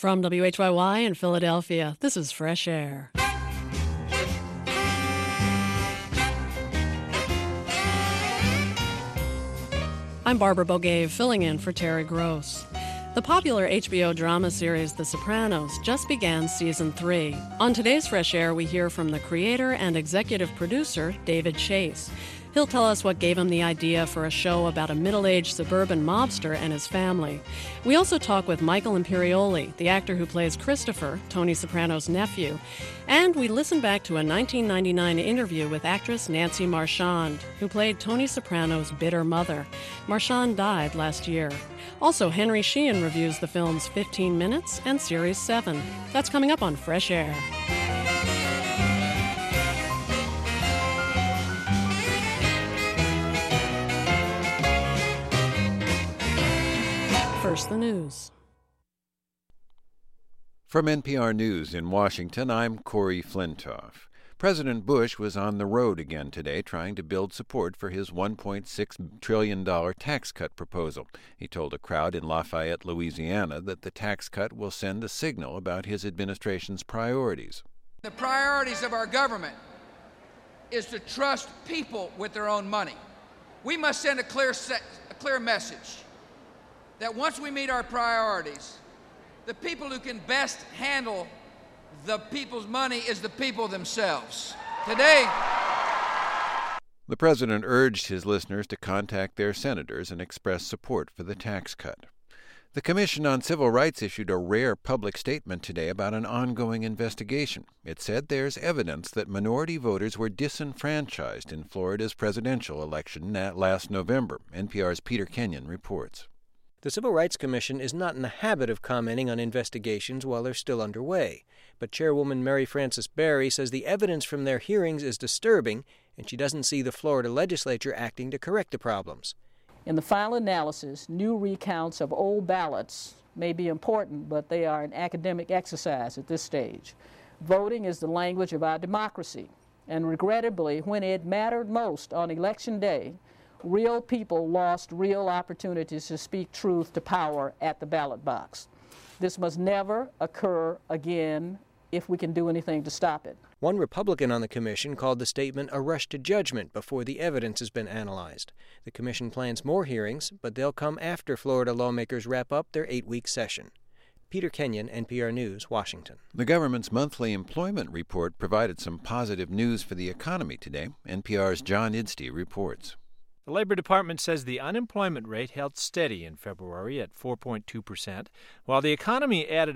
From WHYY in Philadelphia, this is Fresh Air. I'm Barbara Bogave, filling in for Terry Gross. The popular HBO drama series The Sopranos just began season 3. On today's Fresh Air, we hear from the creator and executive producer, David Chase. He'll tell us what gave him the idea for a show about a middle-aged suburban mobster and his family. We also talk with Michael Imperioli, the actor who plays Christopher, Tony Soprano's nephew. And we listen back to a 1999 interview with actress Nancy Marchand, who played Tony Soprano's bitter mother. Marchand died last year. Also, Henry Sheehan reviews the films 15 Minutes and Series 7. That's coming up on Fresh Air. First, the news. From NPR News in Washington, I'm Corey Flintoff. President Bush was on the road again today trying to build support for his $1.6 trillion tax cut proposal. He told a crowd in Lafayette, Louisiana, that the tax cut will send a signal about his administration's priorities. The priorities of our government is to trust people with their own money. We must send a clear message that once we meet our priorities, the people who can best handle the people's money is the people themselves. Today, the president urged his listeners to contact their senators and express support for the tax cut. The Commission on Civil Rights issued a rare public statement today about an ongoing investigation. It said there's evidence that minority voters were disenfranchised in Florida's presidential election last November. NPR's Peter Kenyon reports. The Civil Rights Commission is not in the habit of commenting on investigations while they're still underway, but Chairwoman Mary Frances Berry says the evidence from their hearings is disturbing, and she doesn't see the Florida legislature acting to correct the problems. In the final analysis, new recounts of old ballots may be important, but they are an academic exercise at this stage. Voting is the language of our democracy, and regrettably, when it mattered most on Election Day, real people lost real opportunities to speak truth to power at the ballot box. This must never occur again if we can do anything to stop it. One Republican on the commission called the statement a rush to judgment before the evidence has been analyzed. The commission plans more hearings, but they'll come after Florida lawmakers wrap up their 8-week session. Peter Kenyon, NPR News, Washington. The government's monthly employment report provided some positive news for the economy today. NPR's John Idstey reports. The Labor Department says the unemployment rate held steady in February at 4.2%, while the economy added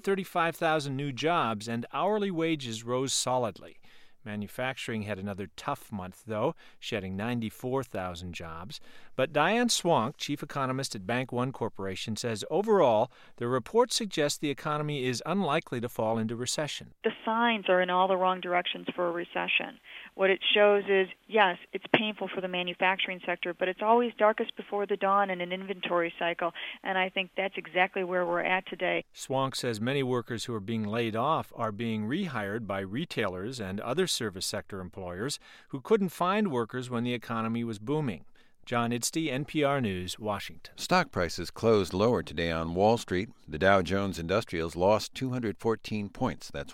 135,000 new jobs and hourly wages rose solidly. Manufacturing had another tough month, though, shedding 94,000 jobs. But Diane Swank, chief economist at Bank One Corporation, says overall, the report suggests the economy is unlikely to fall into recession. The signs are in all the wrong directions for a recession. What it shows is, yes, it's painful for the manufacturing sector, but it's always darkest before the dawn in an inventory cycle, and I think that's exactly where we're at today. Swank says many workers who are being laid off are being rehired by retailers and other service sector employers who couldn't find workers when the economy was booming. John Idstey, NPR News, Washington. Stock prices closed lower today on Wall Street. The Dow Jones Industrials lost 214 points, that's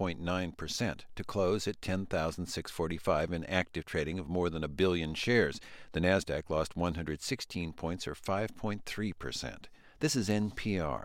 1.9%, to close at 10,645 in active trading of more than 1 billion shares. The Nasdaq lost 116 points, or 5.3%. This is NPR.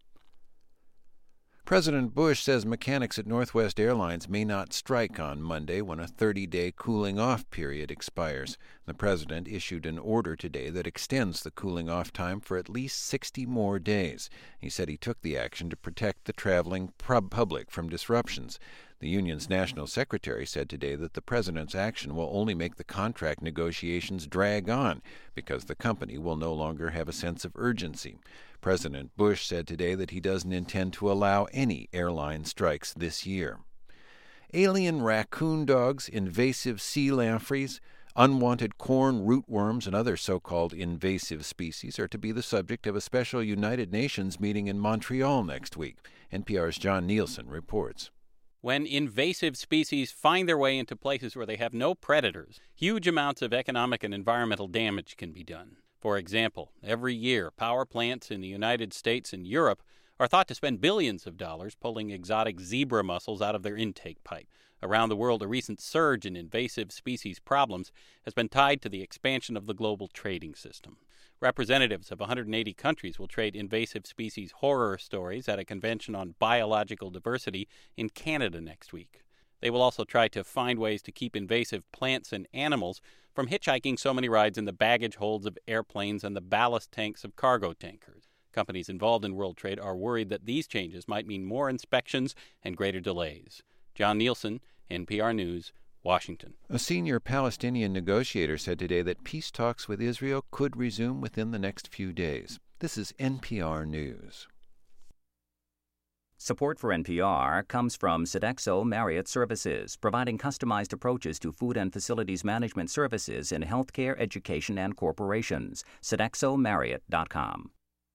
President Bush says mechanics at Northwest Airlines may not strike on Monday when a 30-day cooling-off period expires. The president issued an order today that extends the cooling-off time for at least 60 more days. He said he took the action to protect the traveling public from disruptions. The union's national secretary said today that the president's action will only make the contract negotiations drag on because the company will no longer have a sense of urgency. President Bush said today that he doesn't intend to allow any airline strikes this year. Alien raccoon dogs, invasive sea lampreys, unwanted corn rootworms, and other so-called invasive species are to be the subject of a special United Nations meeting in Montreal next week. NPR's John Nielsen reports. When invasive species find their way into places where they have no predators, huge amounts of economic and environmental damage can be done. For example, every year, power plants in the United States and Europe are thought to spend billions of dollars pulling exotic zebra mussels out of their intake pipe. Around the world, a recent surge in invasive species problems has been tied to the expansion of the global trading system. Representatives of 180 countries will trade invasive species horror stories at a convention on biological diversity in Canada next week. They will also try to find ways to keep invasive plants and animals from hitchhiking so many rides in the baggage holds of airplanes and the ballast tanks of cargo tankers. Companies involved in world trade are worried that these changes might mean more inspections and greater delays. John Nielsen, NPR News, Washington. A senior Palestinian negotiator said today that peace talks with Israel could resume within the next few days. This is NPR News. Support for NPR comes from Sodexo Marriott Services, providing customized approaches to food and facilities management services in healthcare, education, and corporations. SodexoMarriott.com.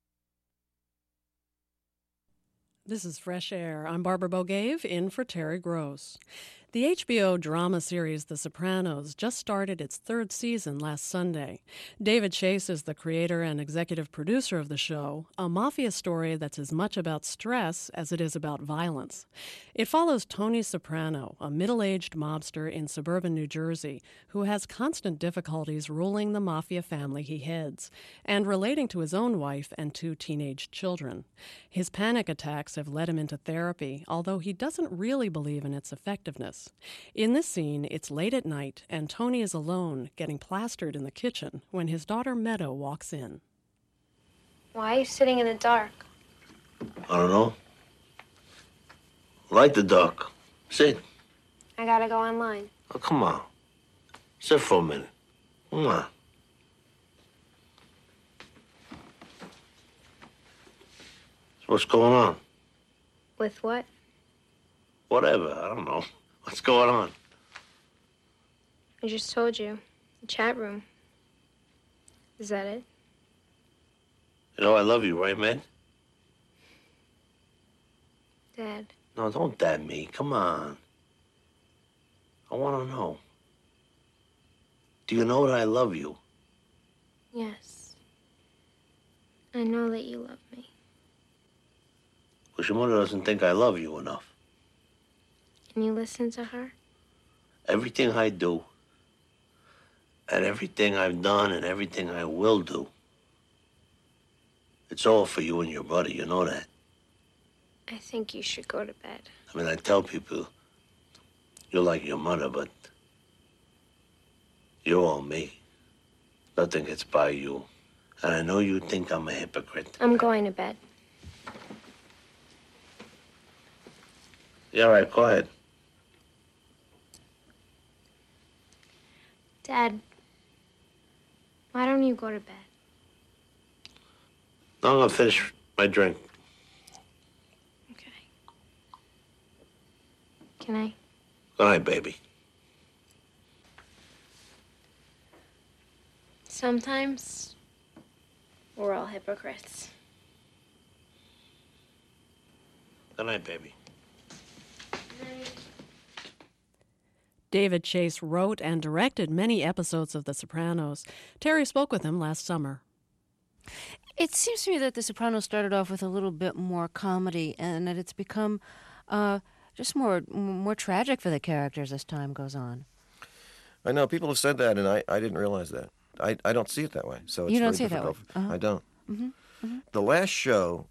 This is Fresh Air. I'm Barbara Bogave, in for Terry Gross. The HBO drama series The Sopranos just started its third season last Sunday. David Chase is the creator and executive producer of the show, a mafia story that's as much about stress as it is about violence. It follows Tony Soprano, a middle-aged mobster in suburban New Jersey who has constant difficulties ruling the mafia family he heads and relating to his own wife and 2 teenage children. His panic attacks have led him into therapy, although he doesn't really believe in its effectiveness. In this scene, it's late at night, and Tony is alone, getting plastered in the kitchen, when his daughter Meadow walks in. Why are you sitting in the dark? I don't know. Light the dark. Sit. I gotta go online. Oh, come on. Sit for a minute. Come on. So what's going on? With what? Whatever. I don't know. What's going on? I just told you. The chat room. Is that it? You know I love you, right, man? Dad. No, don't dad me. Come on. I want to know. Do you know that I love you? Yes. I know that you love me. Because your mother doesn't think I love you enough. Can you listen to her? Everything I do, and everything I've done, and everything I will do, it's all for you and your brother, you know that? I think you should go to bed. I mean, I tell people, you're like your mother, but you're all me. Nothing gets by you. And I know you think I'm a hypocrite. I'm going to bed. Yeah, all right, go ahead. Dad, why don't you go to bed? No, I'm gonna finish my drink. Okay. Can I? Good night, baby. Sometimes we're all hypocrites. Good night, baby. David Chase wrote and directed many episodes of The Sopranos. Terry spoke with him last summer. It seems to me that The Sopranos started off with a little bit more comedy and that it's become just more tragic for the characters as time goes on. I know. People have said that, and I didn't realize that. I don't see it that way. So it's you don't really see difficult. it that way? Uh-huh. I don't. Mm-hmm. Mm-hmm. The last show,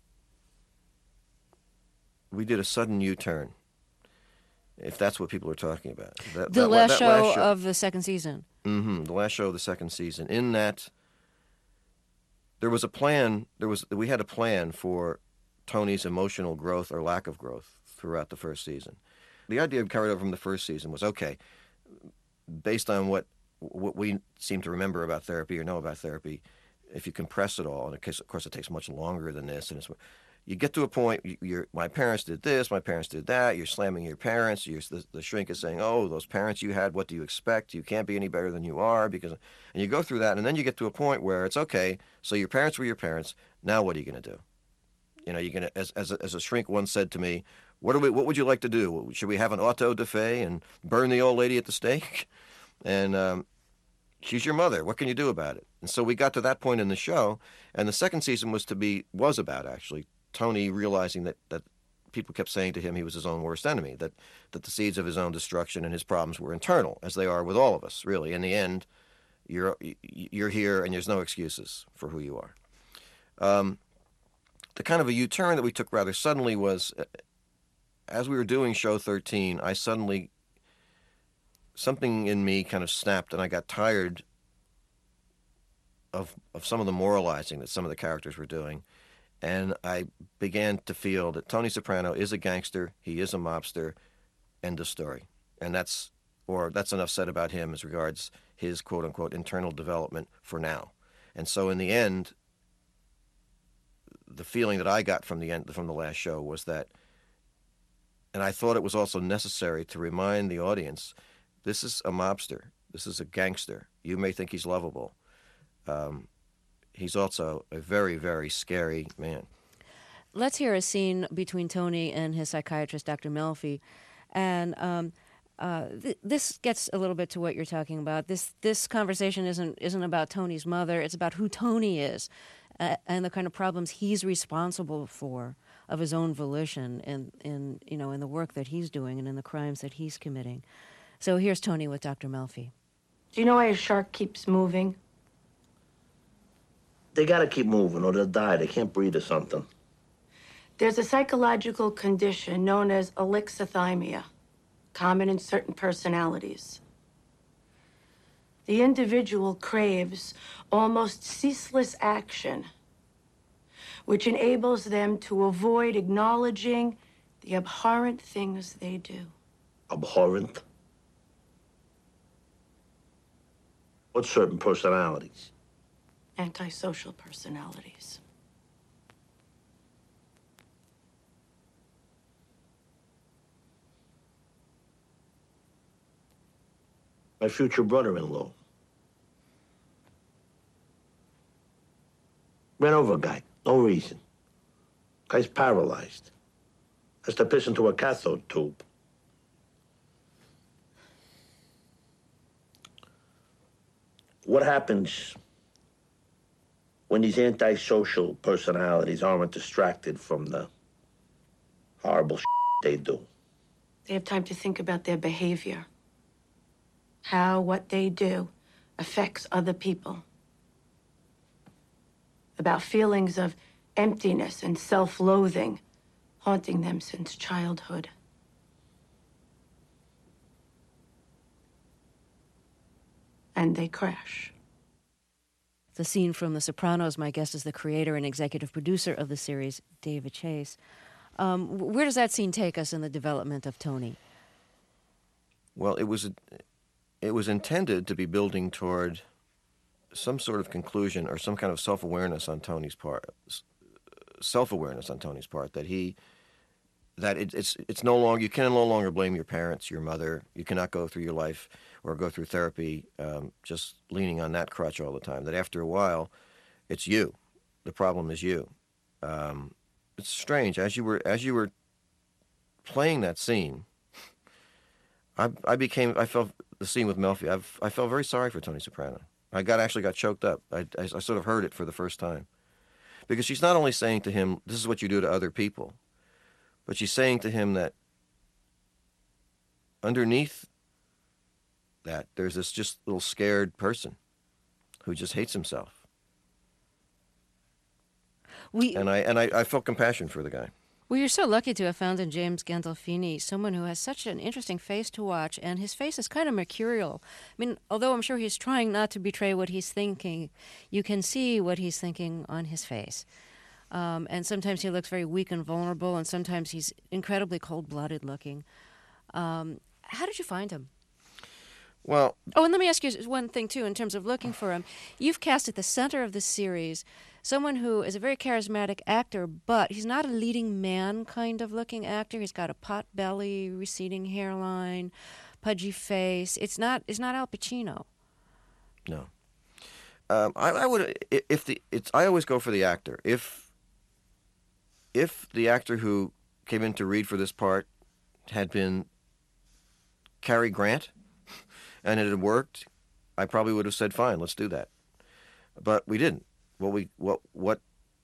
we did a sudden U-turn, if that's what people are talking about. The last show of the second season. Mm-hmm. The last show of the second season. In that, there was a plan. We had a plan for Tony's emotional growth or lack of growth throughout the first season. The idea carried over from the first season was, okay, based on what we seem to remember about therapy or know about therapy, if you compress it all, and of course it takes much longer than this, and you get to a point, my parents did this, my parents did that, you're slamming your parents, the shrink is saying, oh, those parents you had, what do you expect? You can't be any better than you are, and you go through that, and then you get to a point where it's, okay, so your parents were your parents, now what are you going to do? You know, you're going to, as a shrink once said to me, what would you like to do? Should we have an auto da fe and burn the old lady at the stake? And she's your mother. What can you do about it? And so we got to that point in the show, and the second season was about actually Tony realizing that people kept saying to him he was his own worst enemy, that the seeds of his own destruction and his problems were internal, as they are with all of us, really. In the end, you're here and there's no excuses for who you are. The kind of a U-turn that we took rather suddenly was, as we were doing show 13, something in me kind of snapped, and I got tired of some of the moralizing that some of the characters were doing. And I began to feel that Tony Soprano is a gangster, he is a mobster, end of story. And that's enough said about him as regards his quote-unquote internal development for now. And so in the end, the feeling that I got from the last show was that, and I thought it was also necessary to remind the audience, this is a mobster, this is a gangster. You may think he's lovable. He's also a very, very scary man. Let's hear a scene between Tony and his psychiatrist, Dr. Melfi. And this gets a little bit to what you're talking about. This conversation isn't about Tony's mother. It's about who Tony is and the kind of problems he's responsible for of his own volition in the work that he's doing and in the crimes that he's committing. So here's Tony with Dr. Melfi. Do you know why a shark keeps moving? They gotta keep moving or they'll die. They can't breathe or something. There's a psychological condition known as alexithymia, common in certain personalities. The individual craves almost ceaseless action, which enables them to avoid acknowledging the abhorrent things they do. Abhorrent? What certain personalities? Antisocial personalities. My future brother-in-law ran over a guy, no reason. Guy's paralyzed. Has to piss into a cathode tube. What happens when these antisocial personalities aren't distracted from the horrible they do? They have time to think about their behavior, how what they do affects other people, about feelings of emptiness and self-loathing haunting them since childhood. And they crash. The scene from The Sopranos. My guest is the creator and executive producer of the series, David Chase. Where does that scene take us in the development of Tony? Well, it was intended to be building toward some sort of conclusion or some kind of self-awareness on Tony's part. That it's no longer, you can no longer blame your parents, your mother. You cannot go through your life or go through therapy just leaning on that crutch all the time. That after a while, it's you. The problem is you. It's strange. As you were playing that scene, I felt the scene with Melfi. I felt very sorry for Tony Soprano. I actually got choked up. I sort of heard it for the first time, because she's not only saying to him, "This is what you do to other people," but she's saying to him that underneath that there's this just little scared person who just hates himself. And I felt compassion for the guy. Well, you're so lucky to have found in James Gandolfini someone who has such an interesting face to watch, and his face is kind of mercurial. I mean, although I'm sure he's trying not to betray what he's thinking, you can see what he's thinking on his face. And sometimes he looks very weak and vulnerable, and sometimes he's incredibly cold-blooded looking. How did you find him? Well... Oh, and let me ask you one thing, too, in terms of looking for him. You've cast at the center of the series someone who is a very charismatic actor, but he's not a leading man kind of looking actor. He's got a pot belly, receding hairline, pudgy face. It's not Al Pacino. No. I would... I always go for the actor. If the actor who came in to read for this part had been Cary Grant and it had worked, I probably would have said, fine, let's do that. But we didn't. What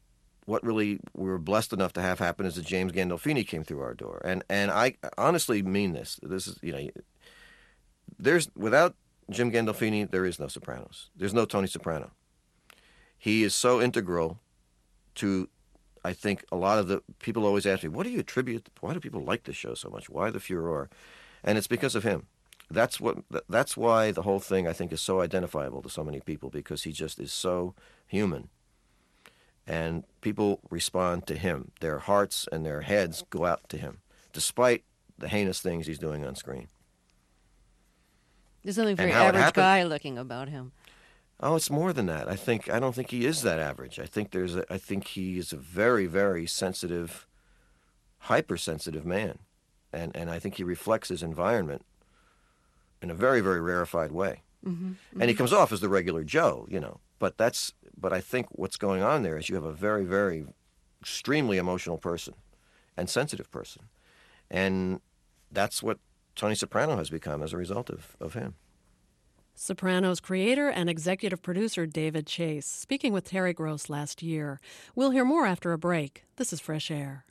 what really we were blessed enough to have happen is that James Gandolfini came through our door. And I honestly mean this. This is, without Jim Gandolfini, there is no Sopranos. There's no Tony Soprano. He is so integral to, I think, a lot of the people always ask me, why do people like this show so much? Why the furor? And it's because of him. That's why the whole thing, I think, is so identifiable to so many people, because he just is so human. And people respond to him. Their hearts and their heads go out to him, despite the heinous things he's doing on screen. There's something very average guy looking about him. Oh, it's more than that. I don't think he is that average. I think he is a very, very sensitive, hypersensitive man. And I think he reflects his environment in a very, very rarefied way. Mm-hmm. And he comes off as the regular Joe, But I think what's going on there is you have a very, very extremely emotional person and sensitive person. And that's what Tony Soprano has become as a result of him. Sopranos creator and executive producer David Chase, speaking with Terry Gross last year. We'll hear more after a break. This is Fresh Air.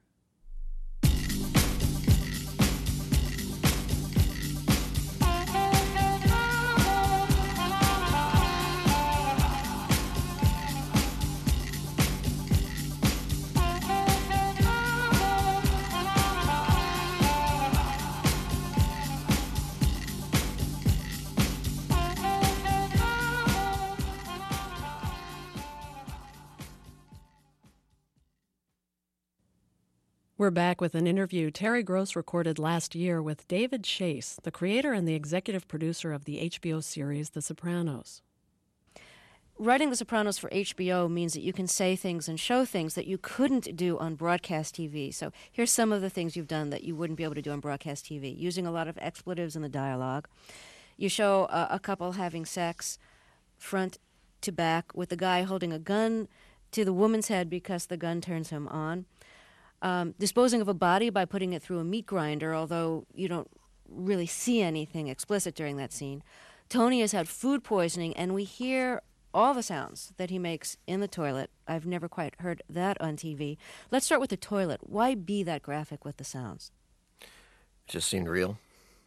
We're back with an interview Terry Gross recorded last year with David Chase, the creator and the executive producer of the HBO series The Sopranos. Writing The Sopranos for HBO means that you can say things and show things that you couldn't do on broadcast TV. So here's some of the things you've done that you wouldn't be able to do on broadcast TV. Using a lot of expletives in the dialogue. You show a couple having sex front to back with the guy holding a gun to the woman's head because the gun turns him on. Disposing of a body by putting it through a meat grinder, although you don't really see anything explicit during that scene. Tony has had food poisoning, and we hear all the sounds that he makes in the toilet. I've never quite heard that on TV. Let's start with the toilet. Why be that graphic with the sounds? It just seemed real.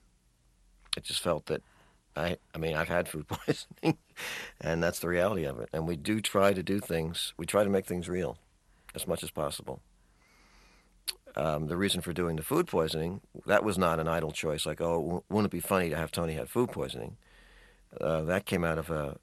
It just felt that I've had food poisoning, and that's the reality of it. And we do try to do things. We try to make things real as much as possible. The reason for doing the food poisoning, that was not an idle choice, like, oh, wouldn't it be funny to have Tony have food poisoning? That came out of a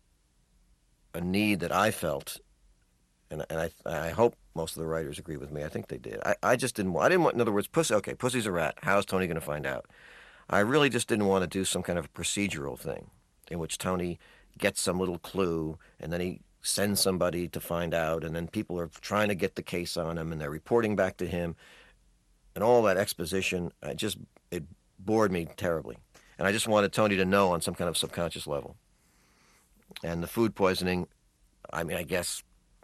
need that I felt, and I hope most of the writers agree with me. I think they did. I just didn't want, in other words, pussy's a rat. How's Tony going to find out? I really just didn't want to do some kind of procedural thing in which Tony gets some little clue, and then he sends somebody to find out, and then people are trying to get the case on him, and they're reporting back to him. And all that exposition, it bored me terribly. And I just wanted Tony to know on some kind of subconscious level. And the food poisoning, I guess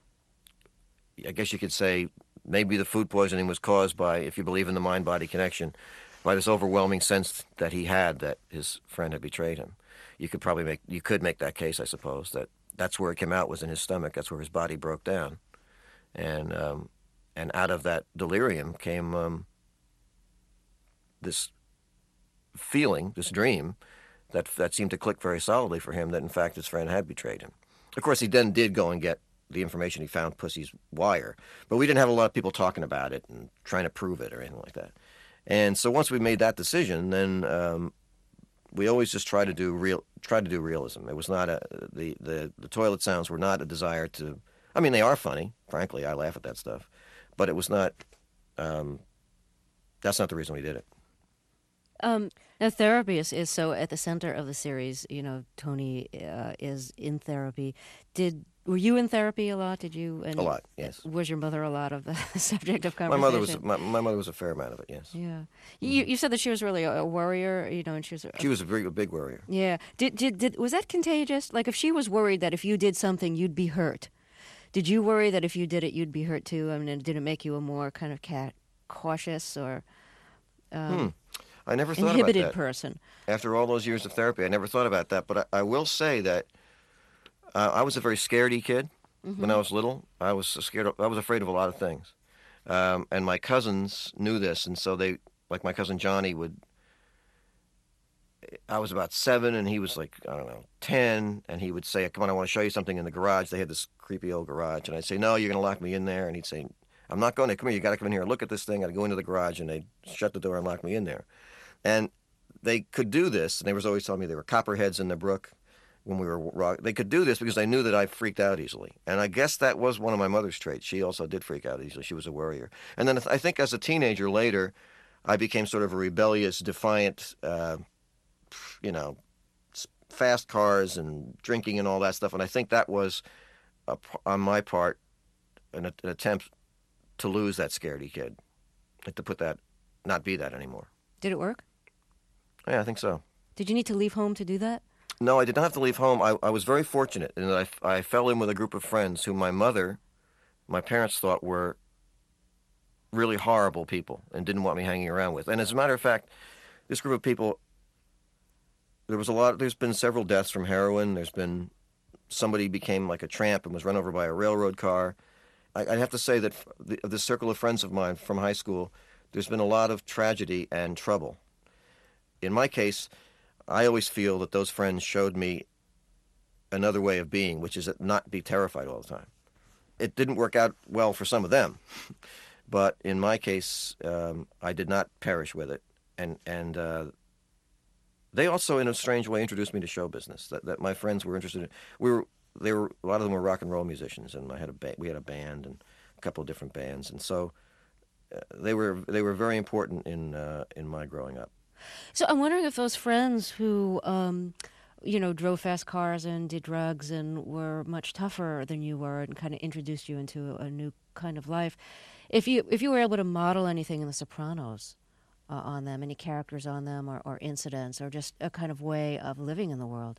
you could say maybe the food poisoning was caused by, if you believe in the mind-body connection, by this overwhelming sense that he had that his friend had betrayed him. You could make that case, I suppose, that's where it came out, was in his stomach. That's where his body broke down. And out of that delirium came this feeling, this dream, that seemed to click very solidly for him, that in fact his friend had betrayed him. Of course, he then did go and get the information. He found Pussy's wire, but we didn't have a lot of people talking about it and trying to prove it or anything like that. And so once we made that decision, then we always just try to do realism. It was not the toilet sounds were not a desire to. I mean, they are funny. Frankly, I laugh at that stuff, but it was not. That's not the reason we did it. Now, therapy is so at the center of the series. Tony is in therapy. Were you in therapy a lot? Did you? A lot, yes. Was your mother a lot of the subject of conversation? My mother was a fair amount of it, yes. Yeah. You said that she was really a worrier, and she was. She was a big worrier. Yeah. Was that contagious? Like, if she was worried that if you did something, you'd be hurt, did you worry that if you did it, you'd be hurt too? I mean, did it make you a more kind of cautious or? I never thought about that. Inhibited person. After all those years of therapy, I never thought about that. But I will say that I was a very scaredy kid. when I was little. I was scared. I was afraid of a lot of things, and my cousins knew this, and so they, like my cousin Johnny, would. I was about 7, and he was like, I don't know, 10, and he would say, "Come on, I want to show you something in the garage." They had this creepy old garage, and I'd say, "No, you're going to lock me in there," and he'd say, "I'm not going to. Come here, you got to come in here and look at this thing." I'd go into the garage, and they'd shut the door and lock me in there, and they could do this, and they was always telling me there were copperheads in the brook when we were. They could do this because they knew that I freaked out easily, and I guess that was one of my mother's traits. She also did freak out easily. She was a worrier, and then I think as a teenager later, I became sort of a rebellious, defiant. Fast cars and drinking and all that stuff. And I think that was, on my part, an attempt to lose that scaredy kid, like to put that, not be that anymore. Did it work? Yeah, I think so. Did you need to leave home to do that? No, I did not have to leave home. I was very fortunate in that I fell in with a group of friends who my parents thought were really horrible people and didn't want me hanging around with. And as a matter of fact, this group of people, there's been several deaths from heroin. There's been somebody became like a tramp and was run over by a railroad car. I have to say that of this circle of friends of mine from high school, there's been a lot of tragedy and trouble. In my case, I always feel that those friends showed me another way of being, which is not be terrified all the time. It didn't work out well for some of them, but in my case, I did not perish with it. And they also, in a strange way, introduced me to show business. That my friends were interested in. A lot of them were rock and roll musicians, and we had a band and a couple of different bands, and so they were very important in my growing up. So I'm wondering if those friends who drove fast cars and did drugs and were much tougher than you were and kind of introduced you into a new kind of life, if you were able to model anything in The Sopranos. On them, any characters on them or incidents or just a kind of way of living in the world,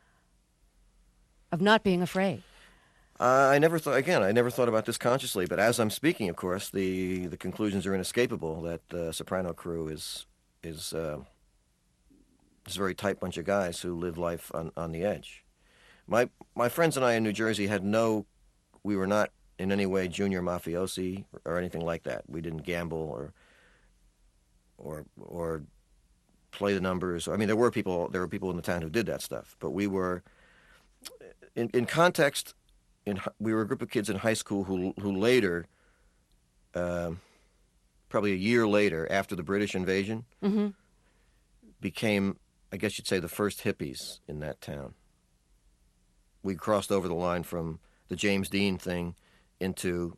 of not being afraid. I never thought about this consciously, but as I'm speaking, of course, the conclusions are inescapable that the Soprano crew is a very tight bunch of guys who live life on the edge. My friends and I in New Jersey we were not in any way junior mafiosi or anything like that. We didn't gamble or play the numbers. I mean, there were people in the town who did that stuff, but we were in context. We were a group of kids in high school who later, probably a year later, after the British invasion, became, I guess you'd say, the first hippies in that town. We crossed over the line from the James Dean thing into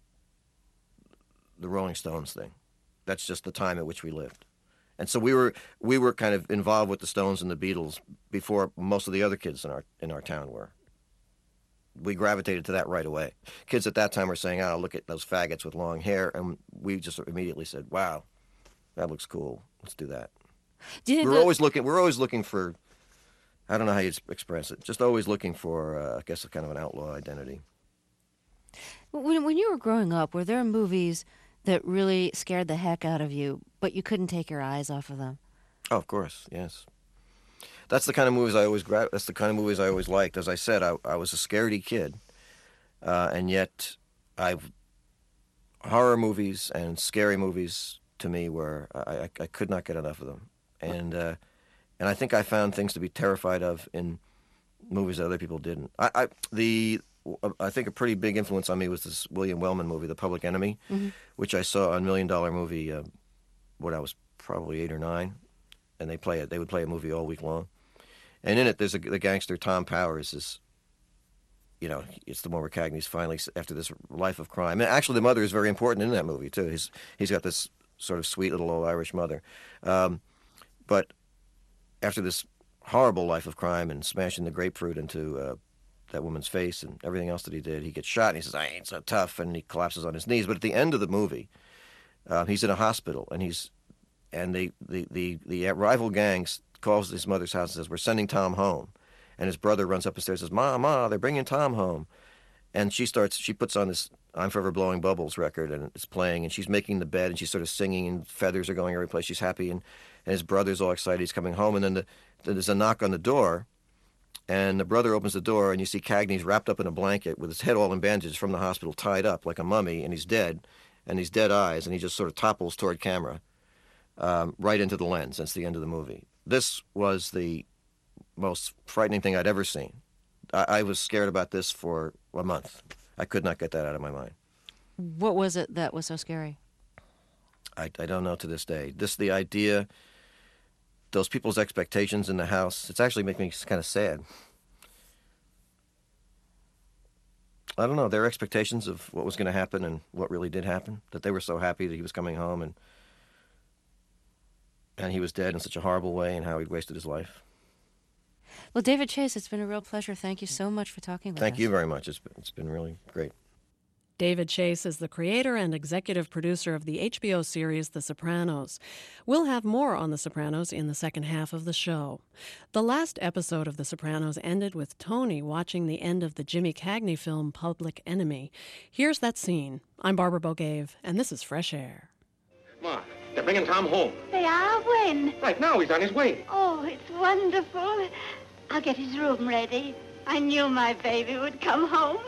the Rolling Stones thing. That's just the time at which we lived. And so we were kind of involved with the Stones and the Beatles before most of the other kids in our town were. We gravitated to that right away. Kids at that time were saying, "Oh, look at those faggots with long hair," and we just immediately said, "Wow, that looks cool. Let's do that." We're always looking for, I don't know how you express it, just always looking for, I guess, a kind of an outlaw identity. When you were growing up, were there movies that really scared the heck out of you, but you couldn't take your eyes off of them? Oh, of course, yes. That's the kind of movies I always liked. As I said, I was a scaredy kid, and yet horror movies and scary movies to me were I could not get enough of them, and I think I found things to be terrified of in movies that other people didn't. I think a pretty big influence on me was this William Wellman movie, The Public Enemy, which I saw on $1 Million Movie when I was probably 8 or 9, and they would play a movie all week long. And in it, there's the gangster Tom Powers is, it's the one where Cagney's finally, after this life of crime. And actually, the mother is very important in that movie, too. He's got this sort of sweet little old Irish mother. But after this horrible life of crime and smashing the grapefruit into that woman's face and everything else that he did, he gets shot and he says, "I ain't so tough," and he collapses on his knees. But at the end of the movie, he's in a hospital and the rival gangs calls his mother's house and says, "We're sending Tom home," and his brother runs up the stairs and says, Ma, they're bringing Tom home," and she puts on this "I'm Forever Blowing Bubbles" record, and it's playing, and she's making the bed, and she's sort of singing, and feathers are going every place. She's happy, and his brother's all excited. He's coming home, and then there's a knock on the door. And the brother opens the door, and you see Cagney's wrapped up in a blanket with his head all in bandages from the hospital, tied up like a mummy, and he's dead, and these dead eyes, and he just sort of topples toward camera, right into the lens. That's the end of the movie. This was the most frightening thing I'd ever seen. I was scared about this for a month. I could not get that out of my mind. What was it that was so scary? I don't know to this day. The idea, those people's expectations in the house, it's actually making me kind of sad. I don't know, their expectations of what was going to happen and what really did happen, that they were so happy that he was coming home and he was dead in such a horrible way and how he'd wasted his life. Well, David Chase, it's been a real pleasure. Thank you so much for talking with us. Thank you very much. It's been really great. David Chase is the creator and executive producer of the HBO series The Sopranos. We'll have more on The Sopranos in the second half of the show. The last episode of The Sopranos ended with Tony watching the end of the Jimmy Cagney film Public Enemy. Here's that scene. I'm Barbara Bogave, and this is Fresh Air. Come on. They're bringing Tom home. They are? When? Right now. He's on his way. Oh, it's wonderful. I'll get his room ready. I knew my baby would come home.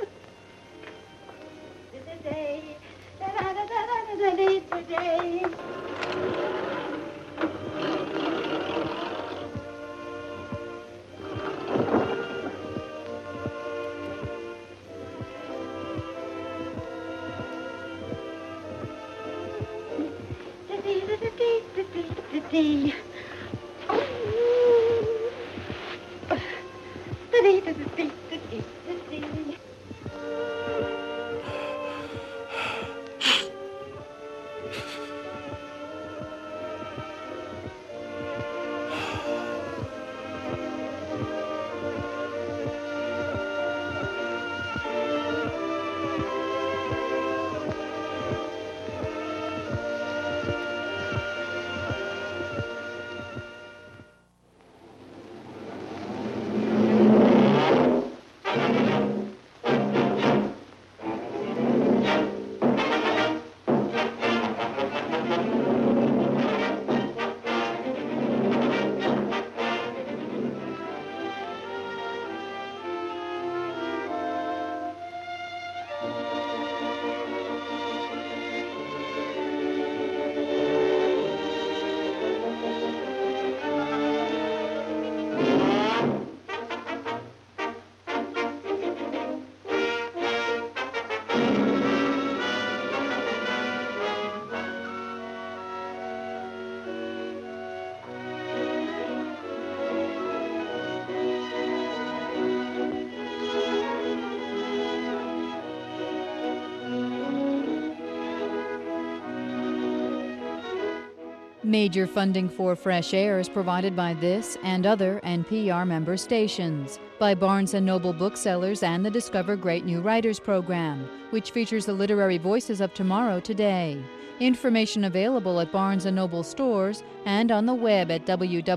Major funding for Fresh Air is provided by this and other NPR member stations, by Barnes & Noble Booksellers and the Discover Great New Writers program, which features the literary voices of tomorrow today. Information available at Barnes & Noble stores and on the web at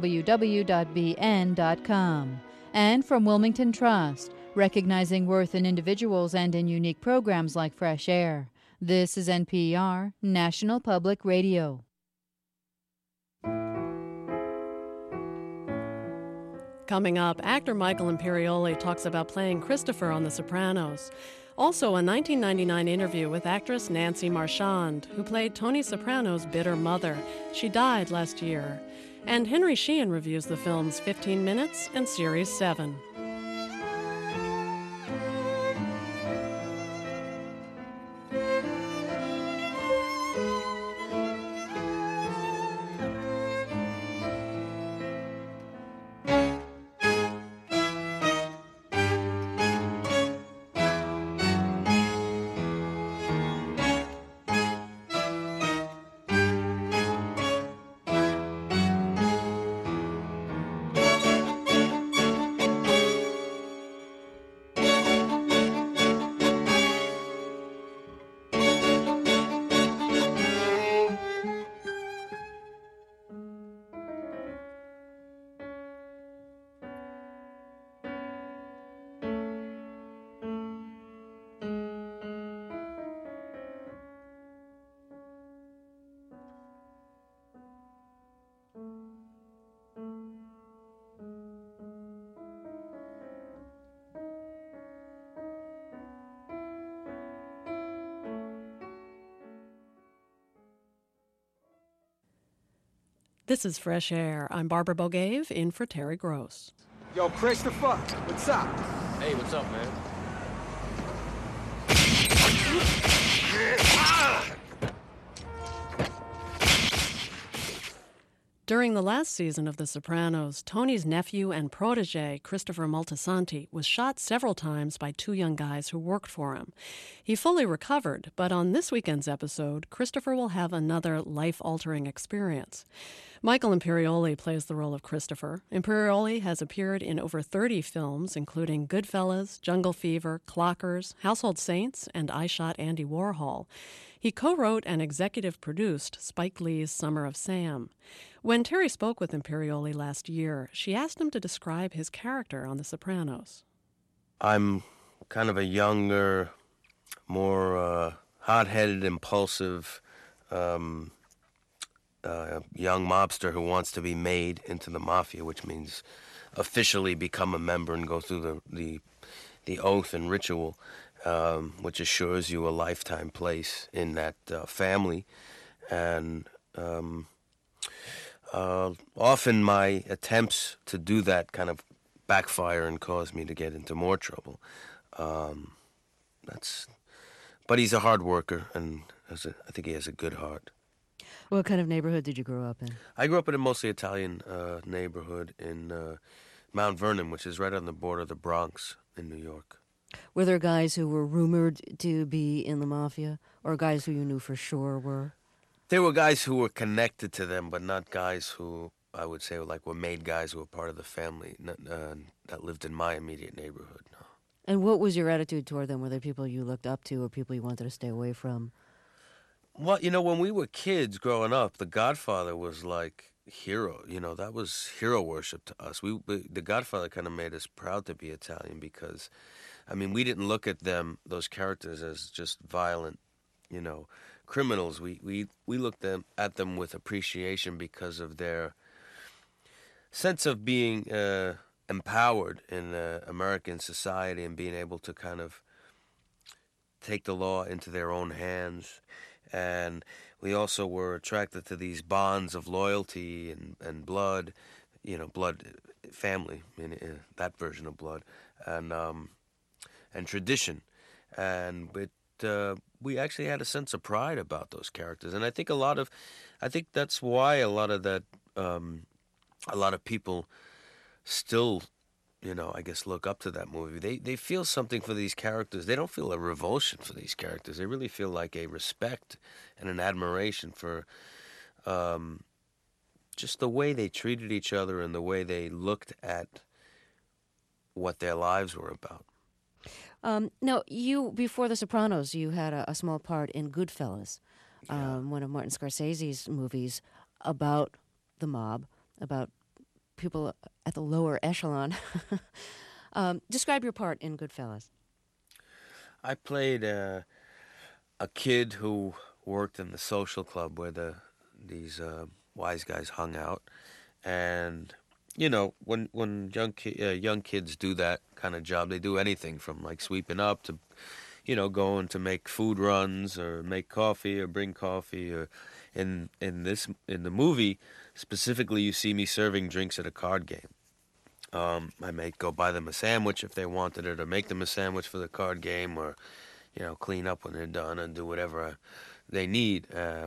www.bn.com. And from Wilmington Trust, recognizing worth in individuals and in unique programs like Fresh Air. This is NPR, National Public Radio. Coming up, actor Michael Imperioli talks about playing Christopher on The Sopranos. Also, a 1999 interview with actress Nancy Marchand, who played Tony Soprano's bitter mother. She died last year. And Henry Sheehan reviews the films 15 Minutes and Series 7. This is Fresh Air. I'm Barbara Bogave, in for Terry Gross. Yo, Christopher, what's up? Hey, what's up, man? During the last season of The Sopranos, Tony's nephew and protege, Christopher Moltisanti, was shot several times by two young guys who worked for him. He fully recovered, but on this weekend's episode, Christopher will have another life-altering experience. Michael Imperioli plays the role of Christopher. Imperioli has appeared in over 30 films, including Goodfellas, Jungle Fever, Clockers, Household Saints, and I Shot Andy Warhol. He co-wrote and executive produced Spike Lee's Summer of Sam. When Terry spoke with Imperioli last year, she asked him to describe his character on The Sopranos. I'm kind of a younger, more hot-headed, impulsive, young mobster who wants to be made into the mafia, which means officially become a member and go through the oath and ritual, which assures you a lifetime place in that family. And often my attempts to do that kind of backfire and cause me to get into more trouble. But he's a hard worker, and I think he has a good heart. What kind of neighborhood did you grow up in? I grew up in a mostly Italian neighborhood in Mount Vernon, which is right on the border of the Bronx in New York. Were there guys who were rumored to be in the mafia, or guys who you knew for sure were? There were guys who were connected to them, but not guys who I would say were made guys who were part of the family that lived in my immediate neighborhood. No. And what was your attitude toward them? Were they people you looked up to or people you wanted to stay away from? Well, when we were kids growing up, The Godfather was like hero. That was hero worship to us. The Godfather kind of made us proud to be Italian because, we didn't look at those characters as just violent, criminals. We looked at them with appreciation because of their sense of being empowered in American society and being able to kind of take the law into their own hands. And we also were attracted to these bonds of loyalty and blood, blood, family, that version of blood, and tradition. And we actually had a sense of pride about those characters. And I think that's why a lot of people still, I guess look up to that movie. They feel something for these characters. They don't feel a revulsion for these characters. They really feel like a respect and an admiration for just the way they treated each other and the way they looked at what their lives were about. Now, before The Sopranos, you had a small part in Goodfellas, one of Martin Scorsese's movies about the mob, about people at the lower echelon. Describe your part in Goodfellas. I played a kid who worked in the social club where these wise guys hung out, and when young kids do that kind of job, they do anything from like sweeping up to going to make food runs or make coffee or bring coffee. Or in the movie specifically, you see me serving drinks at a card game. I may go buy them a sandwich if they wanted it, or make them a sandwich for the card game, or clean up when they're done and do whatever they need.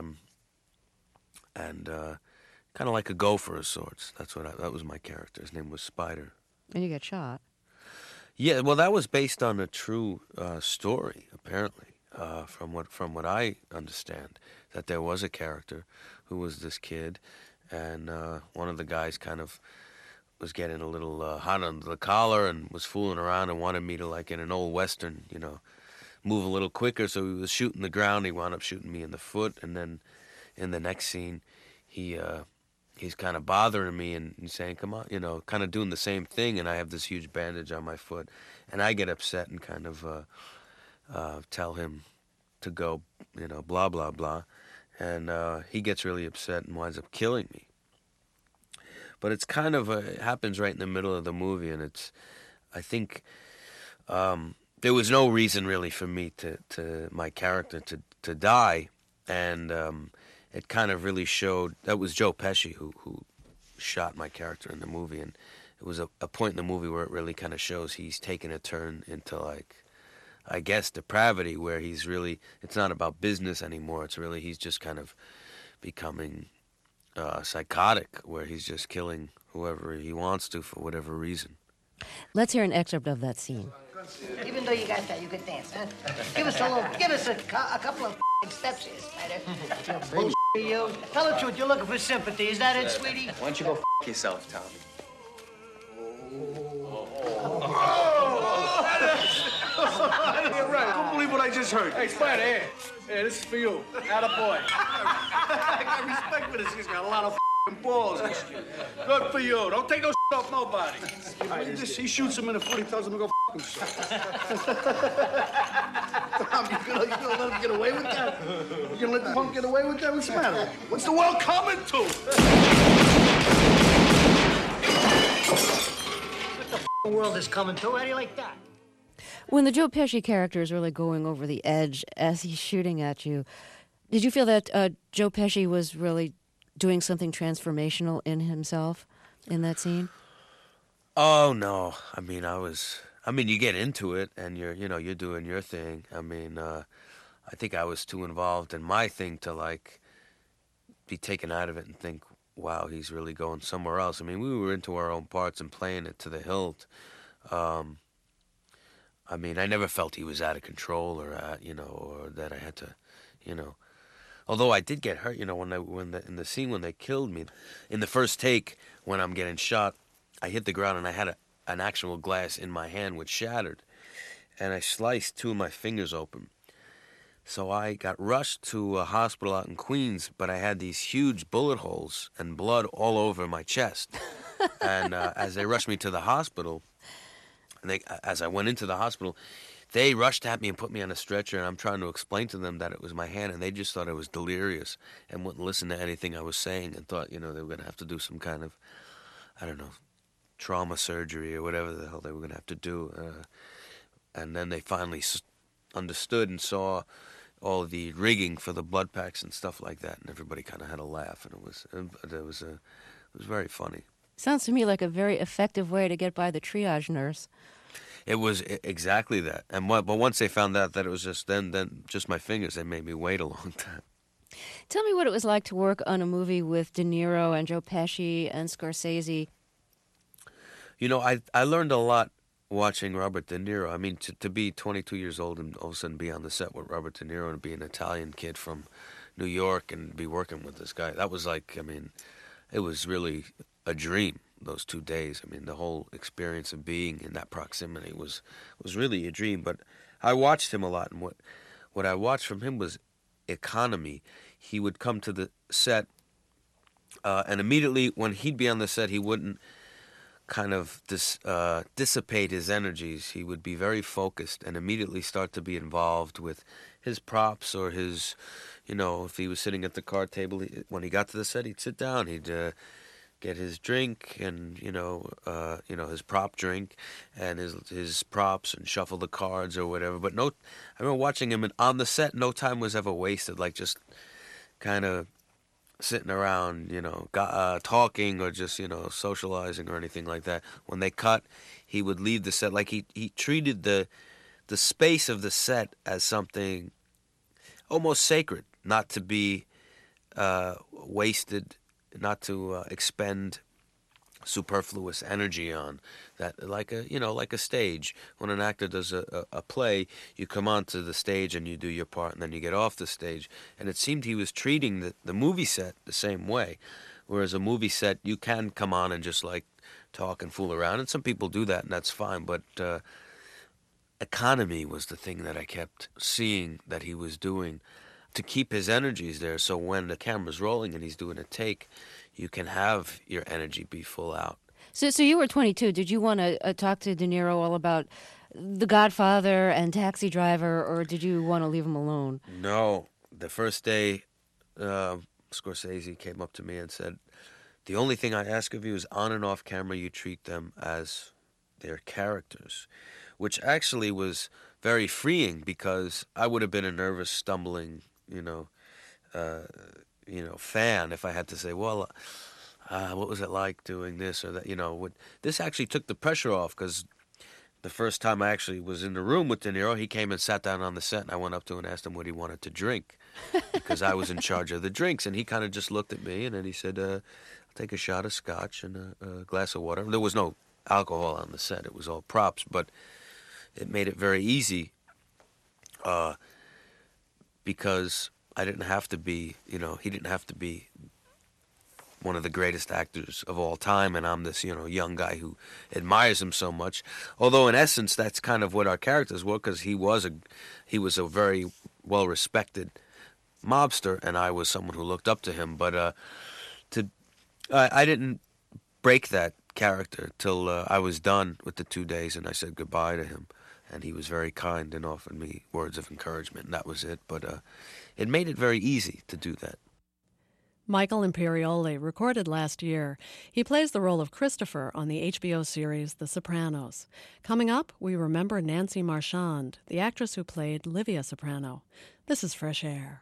Kind of like a gopher of sorts. That was my character. His name was Spider. And you got shot. Yeah, well, that was based on a true story, apparently, from what I understand, that there was a character who was this kid, and one of the guys kind of was getting a little hot under the collar and was fooling around and wanted me to, like in an old Western, move a little quicker, so he was shooting the ground. He wound up shooting me in the foot, and then in the next scene, he's kind of bothering me and saying, come on, kind of doing the same thing, and I have this huge bandage on my foot, and I get upset and kind of tell him to go, blah, blah, blah, and he gets really upset and winds up killing me. But it's kind of it happens right in the middle of the movie, and I think there was no reason really for me my character to die, and it kind of really showed. That was Joe Pesci who shot my character in the movie, and it was a point in the movie where it really kind of shows he's taken a turn into, like, I guess, depravity, where he's really, it's not about business anymore. It's really, he's just kind of becoming psychotic, where he's just killing whoever he wants to for whatever reason. Let's hear an excerpt of that scene. Even though you got that, you could dance, huh? Give us a couple of steps here, Spider. Bullshit, you. Tell the truth, you're looking for sympathy. Is that it, sweetie? Why don't you go yourself, Tom? You're right. I don't believe what I just heard. Hey, Spider, here. Hey, this is for you. Attaboy. I got respect for this. He's got a lot of balls. Good for you. Don't take no off nobody. He shoots him in the foot. He tells him to go himself. Tom, you gonna let him get away with that? You gonna let the punk get away with that? What's the matter? What's the world coming to? What the world is coming to? How do you like that? When the Joe Pesci character is really going over the edge as he's shooting at you, did you feel that Joe Pesci was really doing something transformational in himself in that scene? Oh no! I mean, you get into it and you're doing your thing. I mean, I think I was too involved in my thing to, like, be taken out of it and think, wow, he's really going somewhere else. I mean, we were into our own parts and playing it to the hilt. I mean, I never felt he was out of control or that I had to, Although I did get hurt, in the scene when they killed me, in the first take when I'm getting shot, I hit the ground and I had an actual glass in my hand which shattered, and I sliced 2 of my fingers open. So I got rushed to a hospital out in Queens, but I had these huge bullet holes and blood all over my chest. And as they rushed me to the hospital, as I went into the hospital, they rushed at me and put me on a stretcher, and I'm trying to explain to them that it was my hand, and they just thought I was delirious and wouldn't listen to anything I was saying and thought, they were going to have to do some kind of, I don't know, trauma surgery or whatever the hell they were going to have to do. And then they finally understood and saw all the rigging for the blood packs and stuff like that, and everybody kind of had a laugh, and it was very funny. Sounds to me like a very effective way to get by the triage nurse. It was exactly that. But once they found out that it was just then just my fingers, they made me wait a long time. Tell me what it was like to work on a movie with De Niro and Joe Pesci and Scorsese. I learned a lot watching Robert De Niro. I mean, to be 22 years old and all of a sudden be on the set with Robert De Niro and be an Italian kid from New York and be working with this guy, that was like, it was really a dream. Those 2 days, the whole experience of being in that proximity was really a dream. But I watched him a lot, and what I watched from him was economy. He would come to the set, and immediately when he'd be on the set, he wouldn't kind of dissipate his energies. He would be very focused and immediately start to be involved with his props or his, if he was sitting at the card table, when he got to the set, he'd sit down, he'd get his drink and his prop drink and his props and shuffle the cards or whatever. But I remember watching him on the set. No time was ever wasted, like just kind of sitting around, talking or just socializing or anything like that. When they cut, he would leave the set like he treated the space of the set as something almost sacred, not to be wasted. Not to expend superfluous energy on that, like a stage. When an actor does a play, you come onto the stage and you do your part, and then you get off the stage. And it seemed he was treating the movie set the same way. Whereas a movie set, you can come on and just like talk and fool around, and some people do that, and that's fine. But economy was the thing that I kept seeing that he was doing, to keep his energies there, so when the camera's rolling and he's doing a take, you can have your energy be full out. So you were 22. Did you want to talk to De Niro all about The Godfather and Taxi Driver, or did you want to leave him alone? No. The first day, Scorsese came up to me and said, "The only thing I ask of you is on and off camera you treat them as their characters," which actually was very freeing, because I would have been a nervous, stumbling, fan, if I had to say, well, what was it like doing this or that, this actually took the pressure off, because the first time I actually was in the room with De Niro, he came and sat down on the set, and I went up to him and asked him what he wanted to drink, because I was in charge of the drinks, and he kind of just looked at me, and then he said, I'll take a shot of scotch and a glass of water. There was no alcohol on the set. It was all props, but it made it very easy because I didn't have to be, he didn't have to be one of the greatest actors of all time, and I'm this, young guy who admires him so much. Although in essence, that's kind of what our characters were, because he was a very well-respected mobster, and I was someone who looked up to him. But I didn't break that character till I was done with the 2 days, and I said goodbye to him, and he was very kind and offered me words of encouragement, and that was it. But it made it very easy to do that. Michael Imperioli, recorded last year. He plays the role of Christopher on the HBO series The Sopranos. Coming up, we remember Nancy Marchand, the actress who played Livia Soprano. This is Fresh Air.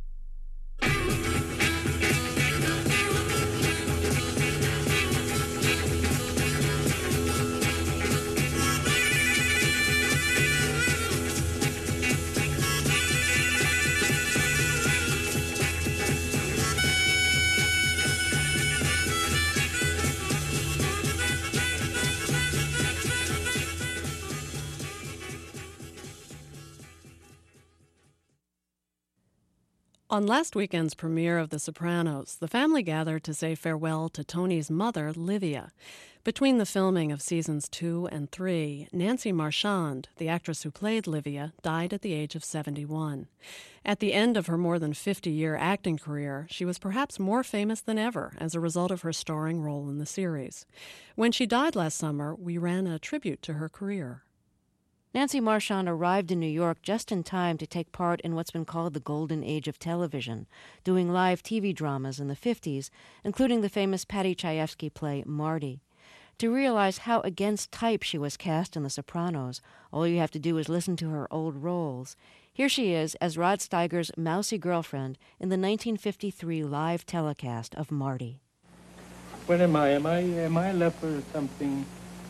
On last weekend's premiere of The Sopranos, the family gathered to say farewell to Tony's mother, Livia. Between the filming of seasons 2 and 3, Nancy Marchand, the actress who played Livia, died at the age of 71. At the end of her more than 50-year acting career, she was perhaps more famous than ever as a result of her starring role in the series. When she died last summer, we ran a tribute to her career. Nancy Marchand arrived in New York just in time to take part in what's been called the golden age of television, doing live TV dramas in the 50s, including the famous Paddy Chayefsky play Marty. To realize how against type she was cast in The Sopranos, all you have to do is listen to her old roles. Here she is as Rod Steiger's mousy girlfriend in the 1953 live telecast of Marty. What am I? Am I a leper or something?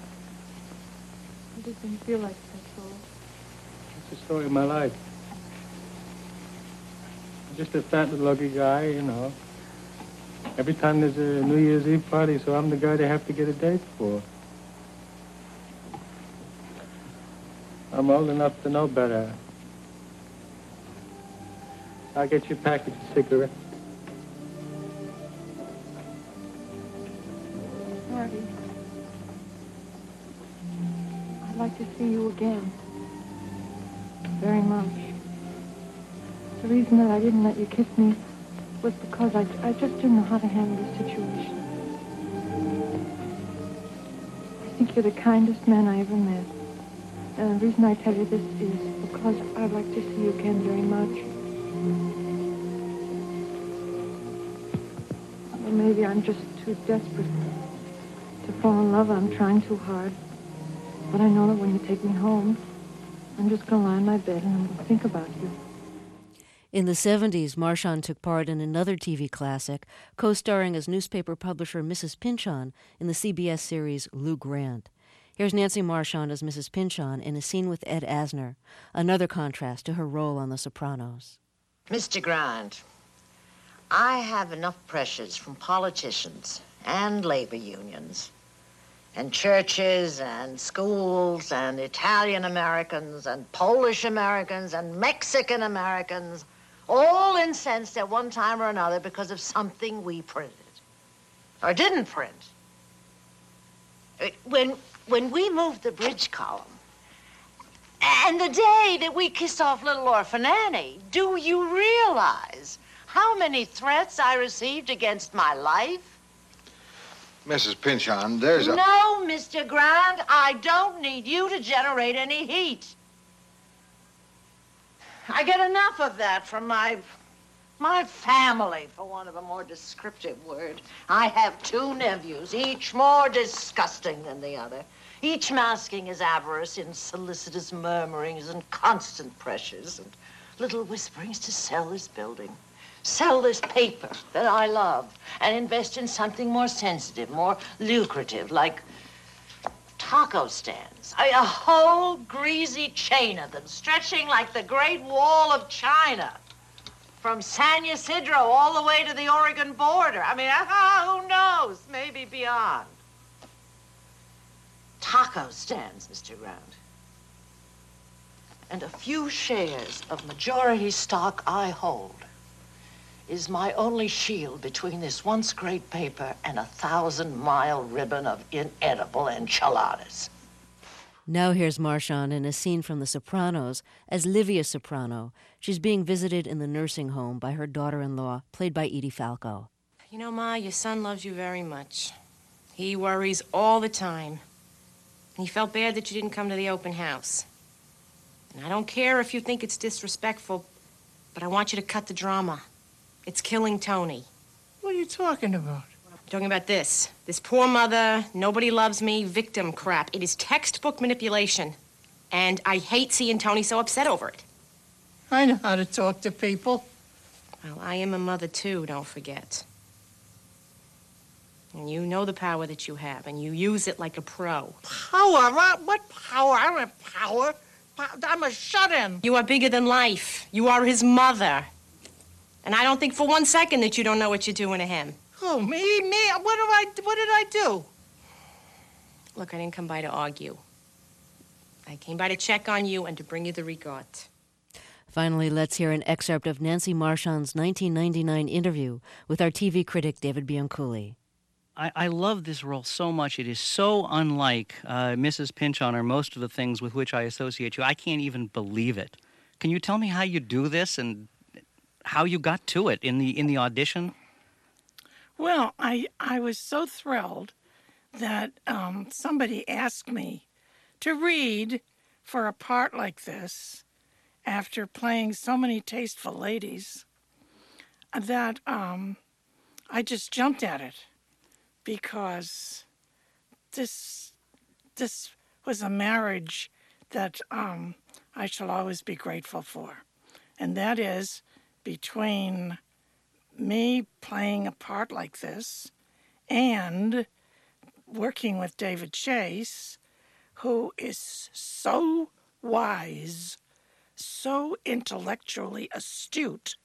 It doesn't feel like control. It's the story of my life. I'm just a fat little ugly guy, Every time there's a New Year's Eve party, so I'm the guy they have to get a date for. I'm old enough to know better. I'll get you a package of cigarettes. Marty, I'd like to see you again. Very much. The reason that I didn't let you kiss me was because I just didn't know how to handle the situation. I think you're the kindest man I ever met. And the reason I tell you this is because I'd like to see you again very much. Well, maybe I'm just too desperate to fall in love. I'm trying too hard. But I know that when you take me home, I'm just going to lie in my bed and I'm going to think about you. In the 70s, Marchand took part in another TV classic, co-starring as newspaper publisher Mrs. Pynchon in the CBS series Lou Grant. Here's Nancy Marchand as Mrs. Pynchon in a scene with Ed Asner, another contrast to her role on The Sopranos. Mr. Grant, I have enough pressures from politicians and labor unions and churches and schools and Italian Americans and Polish Americans and Mexican Americans, all incensed at one time or another because of something we printed or didn't print. When we moved the bridge column, and the day that we kissed off little Orphan Annie, do you realize how many threats I received against my life? Mrs. Pynchon, there's a... No, Mr. Grant, I don't need you to generate any heat. I get enough of that from my family, for want of a more descriptive word. I have 2 nephews, each more disgusting than the other, each masking his avarice in solicitous murmurings and constant pressures and little whisperings to sell his building. sell this paper that I love and invest in something more sensitive, more lucrative, like taco stands. A whole greasy chain of them, stretching like the Great Wall of China, from San Ysidro all the way to the Oregon border. I mean, who knows? Maybe beyond. Taco stands, Mr. Grant. And a few shares of majority stock I hold is my only shield between this once great paper and a 1,000-mile ribbon of inedible enchiladas. Now here's Marchand in a scene from The Sopranos as Livia Soprano. She's being visited in the nursing home by her daughter-in-law, played by Edie Falco. You know, Ma, your son loves you very much. He worries all the time. And he felt bad that you didn't come to the open house. And I don't care if you think it's disrespectful, but I want you to cut the drama. It's killing Tony. What are you talking about? I'm talking about this. This poor mother, nobody loves me, victim crap. It is textbook manipulation. And I hate seeing Tony so upset over it. I know how to talk to people. Well, I am a mother, too, don't forget. And you know the power that you have, and you use it like a pro. Power? What power? I don't have power. I'm a shut-in. You are bigger than life. You are his mother. And I don't think for 1 second that you don't know what you're doing to him. Oh, me? What did I do? Look, I didn't come by to argue. I came by to check on you and to bring you the regard. Finally, let's hear an excerpt of Nancy Marchand's 1999 interview with our TV critic David Bianculli. I love this role so much. It is so unlike Mrs. Pynchon or most of the things with which I associate you. I can't even believe it. Can you tell me how you do this and how you got to it in the audition? Well, I was so thrilled that somebody asked me to read for a part like this after playing so many tasteful ladies that I just jumped at it. Because this was a marriage that I shall always be grateful for. And that is between me playing a part like this and working with David Chase, who is so wise, so intellectually astute.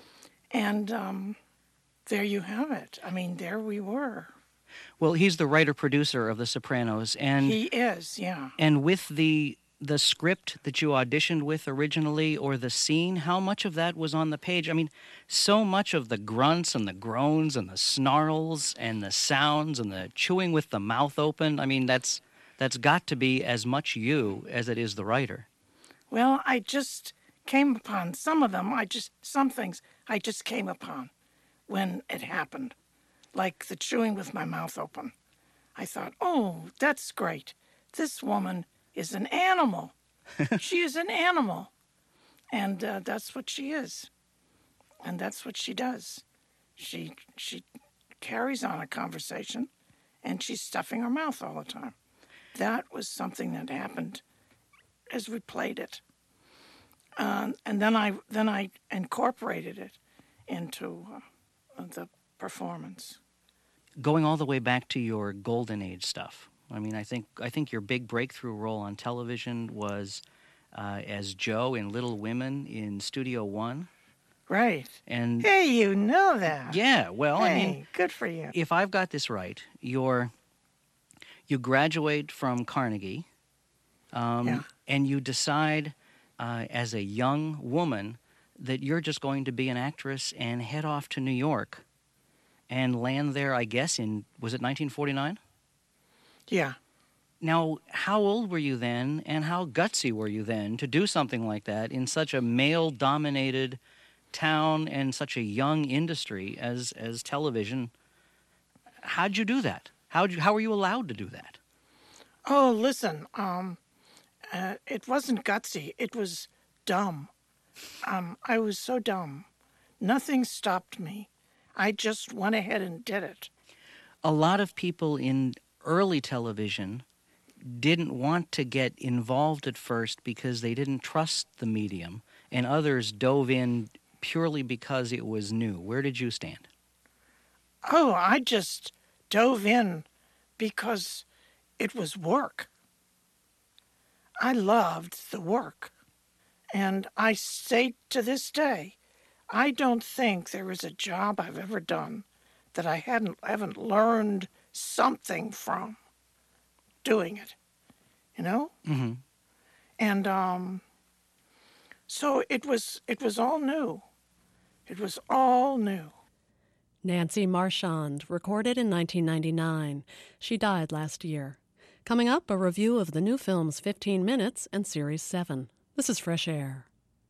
And there you have it. I mean, there we were. Well, he's the writer-producer of The Sopranos, and he is, yeah. And with the script that you auditioned with originally, or the scene, how much of that was on the page? I mean, so much of the grunts and the groans and the snarls and the sounds and the chewing with the mouth open. I mean, that's got to be as much you as it is the writer. Well, I just came upon some things I just came upon when it happened. Like the chewing with my mouth open. I thought, oh, that's great. This woman is an animal. She is an animal. And that's what she is. And that's what she does. She carries on a conversation, and she's stuffing her mouth all the time. That was something that happened as we played it. And then I incorporated it into the performance. Going all the way back to your golden age stuff. I mean, I think your big breakthrough role on television was as Joe in Little Women in Studio One. Right. And hey, you know that. Yeah, well, hey, I mean, good for you. If I've got this right, you graduate from Carnegie, and you decide as a young woman that you're just going to be an actress and head off to New York and land there, I guess, was it 1949? Yeah. Now, how old were you then, and how gutsy were you then to do something like that in such a male-dominated town and such a young industry as television? How'd you do that? How were you allowed to do that? Oh, listen, it wasn't gutsy. It was dumb. I was so dumb. Nothing stopped me. I just went ahead and did it. A lot of people in early television didn't want to get involved at first because they didn't trust the medium, and others dove in purely because it was new? Where did you stand? Oh, I just dove in because it was work. I loved the work. And I say to this day, I don't think there is a job I've ever done that I haven't learned something from doing it, you know? Mm-hmm. And so it was all new. It was all new. Nancy Marchand, recorded in 1999. She died last year. Coming up, a review of the new films 15 Minutes and Series 7. This is Fresh Air.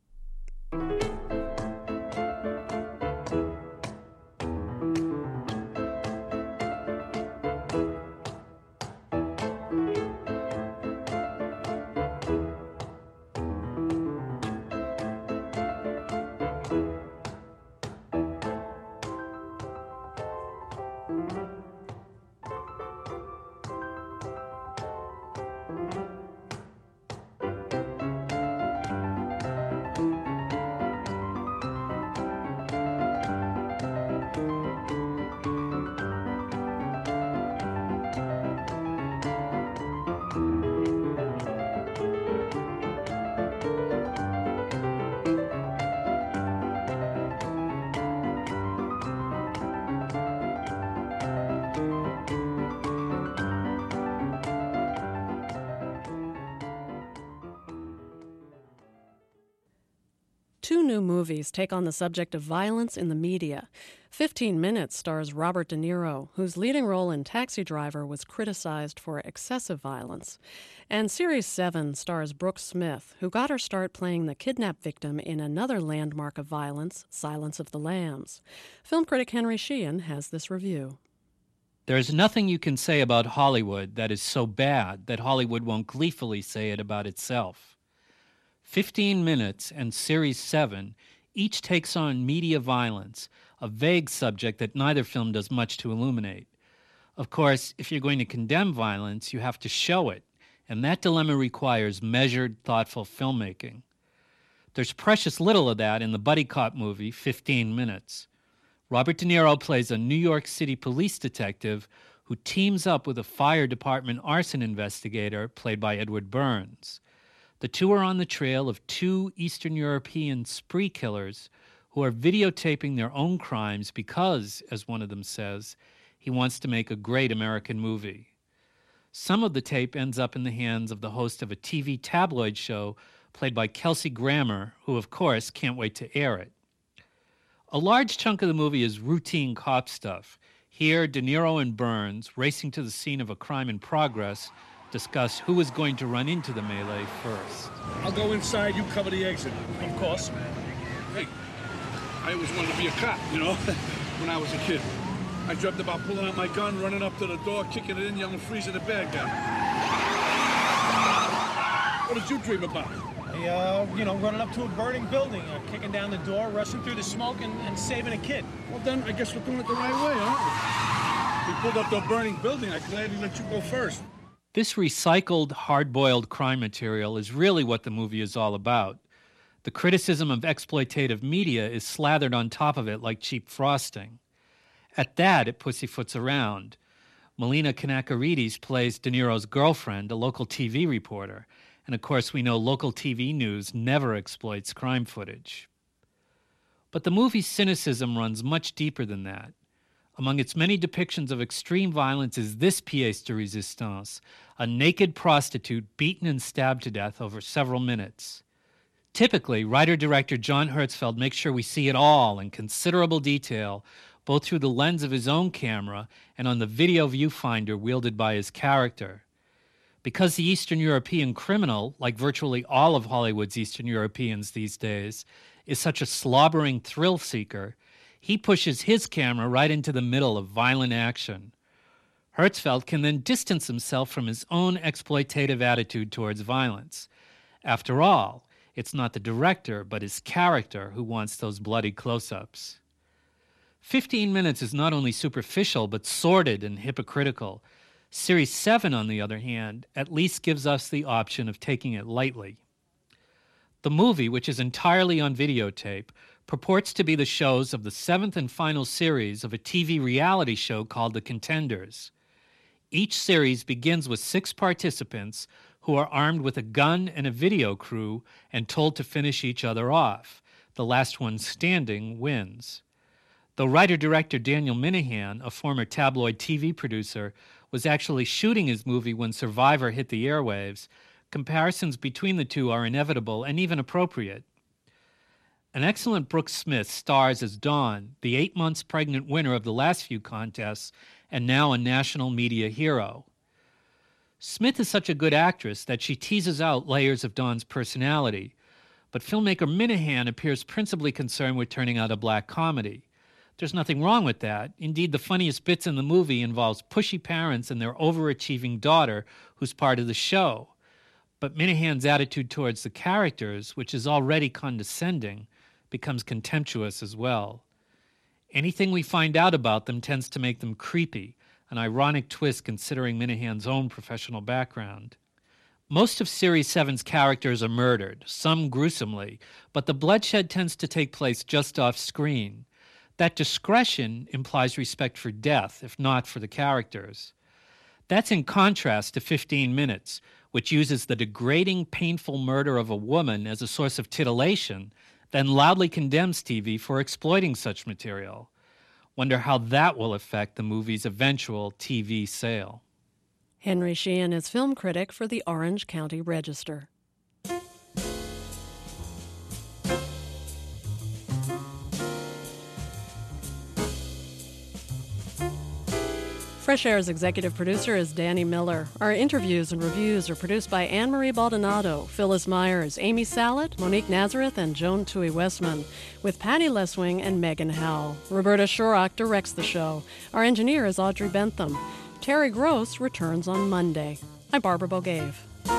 Two new movies take on the subject of violence in the media. 15 Minutes stars Robert De Niro, whose leading role in Taxi Driver was criticized for excessive violence. And Series 7 stars Brooke Smith, who got her start playing the kidnapped victim in another landmark of violence, Silence of the Lambs. Film critic Henry Sheehan has this review. There's nothing you can say about Hollywood that is so bad that Hollywood won't gleefully say it about itself. 15 Minutes and Series 7 each takes on media violence, a vague subject that neither film does much to illuminate. Of course, if you're going to condemn violence, you have to show it, and that dilemma requires measured, thoughtful filmmaking. There's precious little of that in the buddy cop movie 15 Minutes. Robert De Niro plays a New York City police detective who teams up with a fire department arson investigator played by Edward Burns. The two are on the trail of two Eastern European spree killers who are videotaping their own crimes because, as one of them says, he wants to make a great American movie. Some of the tape ends up in the hands of the host of a TV tabloid show played by Kelsey Grammer, who, of course, can't wait to air it. A large chunk of the movie is routine cop stuff. Here, De Niro and Burns, racing to the scene of a crime in progress, discuss who is going to run into the melee first. I'll go inside, you cover the exit. Of course. Hey, I always wanted to be a cop, you know, when I was a kid. I dreamt about pulling out my gun, running up to the door, kicking it in, yelling, freezing the bad guy. What did you dream about? Running up to a burning building, kicking down the door, rushing through the smoke, and saving a kid. Well, then, I guess we're doing it the right way, aren't we? We pulled up to a burning building. I gladly let you go first. This recycled, hard-boiled crime material is really what the movie is all about. The criticism of exploitative media is slathered on top of it like cheap frosting. At that, it pussyfoots around. Melina Kanakaridis plays De Niro's girlfriend, a local TV reporter. And of course, we know local TV news never exploits crime footage. But the movie's cynicism runs much deeper than that. Among its many depictions of extreme violence is this pièce de résistance, a naked prostitute beaten and stabbed to death over several minutes. Typically, writer-director John Hertzfeldt makes sure we see it all in considerable detail, both through the lens of his own camera and on the video viewfinder wielded by his character. Because the Eastern European criminal, like virtually all of Hollywood's Eastern Europeans these days, is such a slobbering thrill seeker, he pushes his camera right into the middle of violent action. Hertzfeldt can then distance himself from his own exploitative attitude towards violence. After all, it's not the director, but his character who wants those bloody close-ups. 15 Minutes is not only superficial, but sordid and hypocritical. Series 7, on the other hand, at least gives us the option of taking it lightly. The movie, which is entirely on videotape, purports to be the shows of the 7th and final series of a TV reality show called The Contenders. Each series begins with 6 participants who are armed with a gun and a video crew and told to finish each other off. The last one standing wins. Though writer-director Daniel Minahan, a former tabloid TV producer, was actually shooting his movie when Survivor hit the airwaves, comparisons between the two are inevitable and even appropriate. An excellent Brooke Smith stars as Dawn, the 8 months pregnant winner of the last few contests and now a national media hero. Smith is such a good actress that she teases out layers of Dawn's personality, but filmmaker Minahan appears principally concerned with turning out a black comedy. There's nothing wrong with that. Indeed, the funniest bits in the movie involves pushy parents and their overachieving daughter who's part of the show. But Minahan's attitude towards the characters, which is already condescending, becomes contemptuous as well. Anything we find out about them tends to make them creepy, an ironic twist considering Minahan's own professional background. Most of Series 7's characters are murdered, some gruesomely, but the bloodshed tends to take place just off screen. That discretion implies respect for death, if not for the characters. That's in contrast to 15 Minutes, which uses the degrading, painful murder of a woman as a source of titillation, then loudly condemns TV for exploiting such material. Wonder how that will affect the movie's eventual TV sale. Henry Sheehan is film critic for the Orange County Register. Fresh Air's executive producer is Danny Miller. Our interviews and reviews are produced by Anne-Marie Baldonado, Phyllis Myers, Amy Sallet, Monique Nazareth, and Joan Tui Westman, with Patty Leswing and Megan Howell. Roberta Shorrock directs the show. Our engineer is Audrey Bentham. Terry Gross returns on Monday. I'm Barbara Bogave.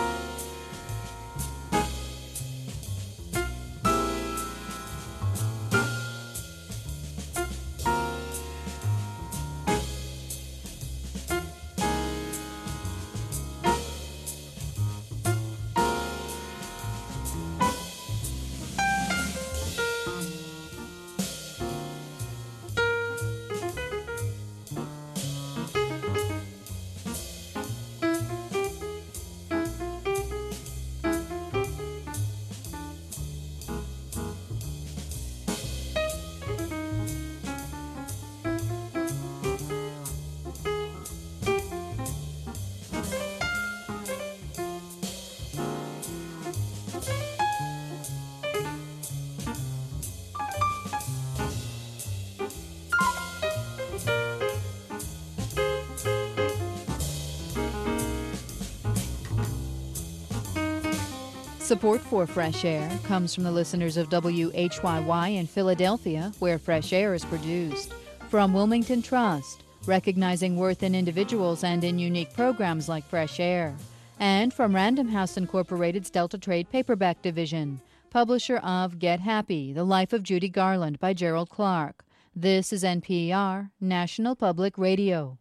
Support for Fresh Air comes from the listeners of WHYY in Philadelphia, where Fresh Air is produced. From Wilmington Trust, recognizing worth in individuals and in unique programs like Fresh Air. And from Random House Incorporated's Delta Trade Paperback Division, publisher of Get Happy, The Life of Judy Garland by Gerald Clark. This is NPR, National Public Radio.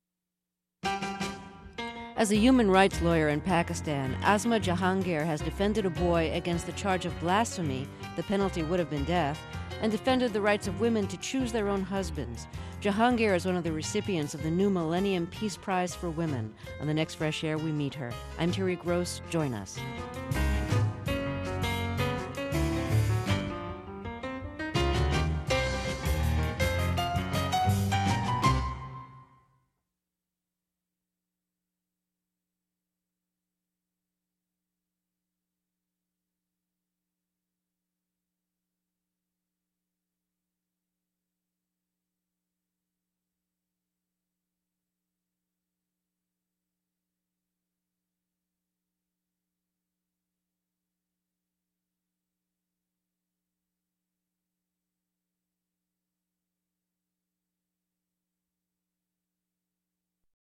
As a human rights lawyer in Pakistan, Asma Jahangir has defended a boy against the charge of blasphemy, the penalty would have been death, and defended the rights of women to choose their own husbands. Jahangir is one of the recipients of the New Millennium Peace Prize for Women. On the next Fresh Air, we meet her. I'm Terry Gross. Join us.